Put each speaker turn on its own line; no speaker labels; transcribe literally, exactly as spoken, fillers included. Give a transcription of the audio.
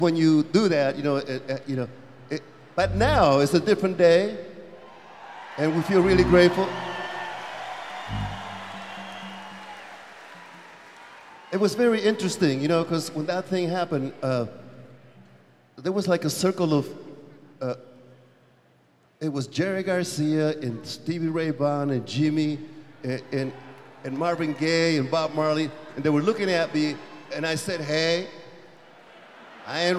when you do that, you know, it, it- you know, it, but now it's a different day, and we feel really grateful. It was very interesting, you know, because when that thing happened, uh, there was like a circle of, uh, it was Jerry Garcia and Stevie Ray Vaughan and Jimmy and, and, and Marvin Gaye and Bob Marley, and they were looking at me, and I said, hey, I ain't